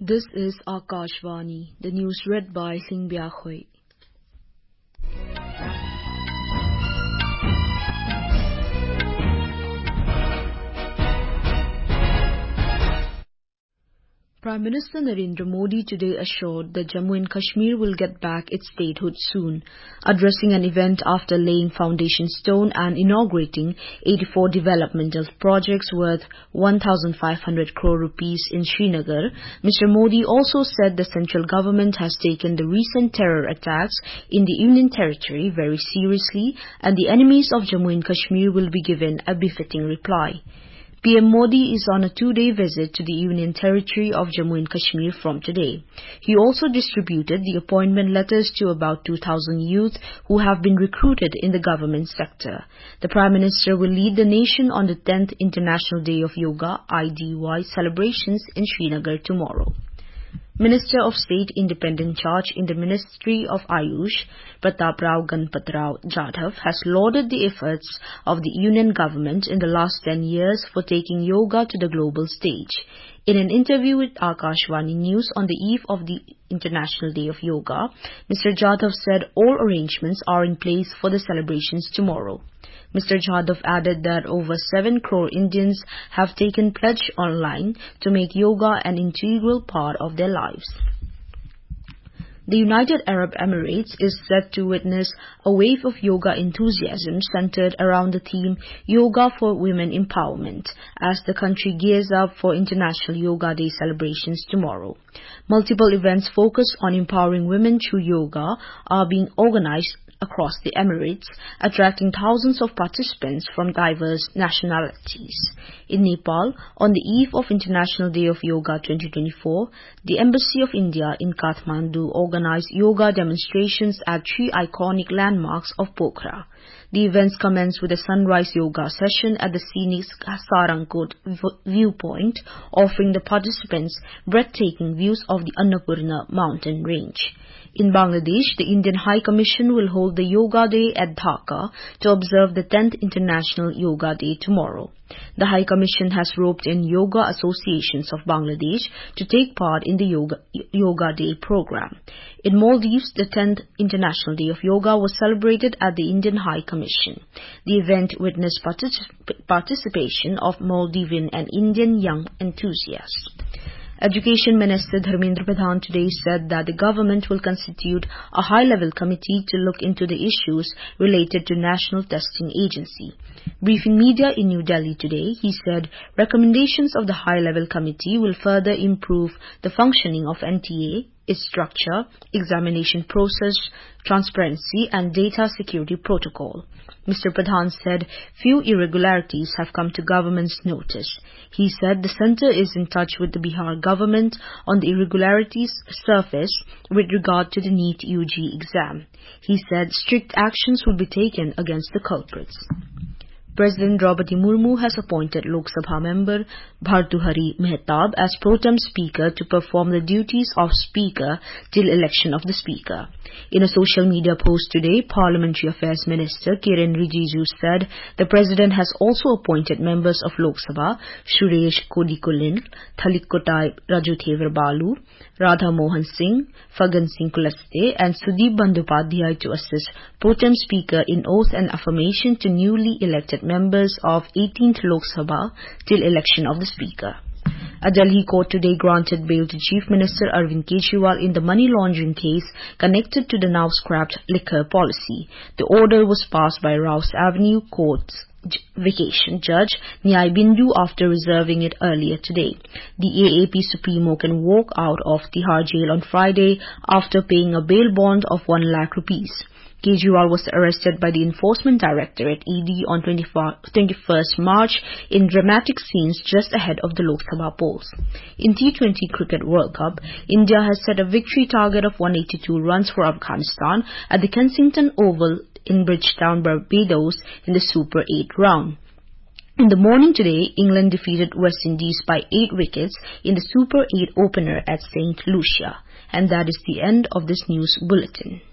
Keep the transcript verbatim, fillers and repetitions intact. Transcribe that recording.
This is Akashvani, the news read by Singbia Hui. Prime Minister Narendra Modi today assured that Jammu and Kashmir will get back its statehood soon, addressing an event after laying foundation stone and inaugurating eighty-four developmental projects worth one thousand five hundred crore rupees in Srinagar. Mister Modi also said the central government has taken the recent terror attacks in the Union Territory very seriously and the enemies of Jammu and Kashmir will be given a befitting reply. P M Modi is on a two-day visit to the Union Territory of Jammu and Kashmir from today. He also distributed the appointment letters to about two thousand youth who have been recruited in the government sector. The Prime Minister will lead the nation on the tenth International Day of Yoga I D Y celebrations in Srinagar tomorrow. Minister of State Independent Charge in the Ministry of Ayush, Pratap Rao Ganpat Rao Jadhav, has lauded the efforts of the Union government in the last ten years for taking yoga to the global stage. In an interview with Akashvani News on the eve of the International Day of Yoga, Mister Jadhav said all arrangements are in place for the celebrations tomorrow. Mister Jadhav added that over seven crore Indians have taken pledge online to make yoga an integral part of their lives. The United Arab Emirates is set to witness a wave of yoga enthusiasm centered around the theme Yoga for Women Empowerment as the country gears up for International Yoga Day celebrations tomorrow. Multiple events focused on empowering women through yoga are being organized across the Emirates, attracting thousands of participants from diverse nationalities. In Nepal, on the eve of International Day of Yoga twenty twenty-four, the Embassy of India in Kathmandu organized yoga demonstrations at three iconic landmarks of Pokhara. The events commenced with a sunrise yoga session at the scenic Sarangkot viewpoint, offering the participants breathtaking views of the Annapurna mountain range. In Bangladesh, the Indian High Commission will hold the Yoga Day at Dhaka to observe the tenth International Yoga Day tomorrow. The High Commission has roped in yoga associations of Bangladesh to take part in the Yoga, yoga Day program. In Maldives, the tenth International Day of Yoga was celebrated at the Indian High Commission. The event witnessed particip- participation of Maldivian and Indian young enthusiasts. Education Minister Dharmendra Pradhan today said that the government will constitute a high-level committee to look into the issues related to National Testing Agency. Briefing media in New Delhi today, he said recommendations of the high-level committee will further improve the functioning of N T A, its structure, examination process, transparency and data security protocol. Mister Pradhan said few irregularities have come to government's notice. He said the centre is in touch with the Bihar government on the irregularities surfaced with regard to the NEET U G exam. He said strict actions will be taken against the culprits. President Draupadi Murmu has appointed Lok Sabha member Bhartuhari Mehtab as pro tem speaker to perform the duties of speaker till election of the speaker. In a social media post today, Parliamentary Affairs Minister Kiren Rijiju said the president has also appointed members of Lok Sabha Suresh Kodikulil, Thalikkotai Rajuthevar Balu, Radha Mohan Singh, Fagan Singh Kulaste and Sudeep Bandyopadhyay to assist pro tem speaker in oath and affirmation to newly elected members of eighteenth Lok Sabha till election of the speaker. A Delhi court today granted bail to Chief Minister Arvind Kejriwal in the money laundering case connected to the now scrapped liquor policy. The order was passed by Rouse Avenue Court's vacation judge Nyay Bindu after reserving it earlier today. The A A P Supremo can walk out of Tihar jail on Friday after paying a bail bond of one lakh rupees. Kejriwal was arrested by the Enforcement Directorate E D on twenty-first March in dramatic scenes just ahead of the Lok Sabha polls. In T twenty Cricket World Cup, India has set a victory target of one hundred eighty-two runs for Afghanistan at the Kensington Oval in Bridgetown, Barbados in the Super eight round. In the morning today, England defeated West Indies by eight wickets in the Super eight opener at Saint Lucia. And that is the end of this news bulletin.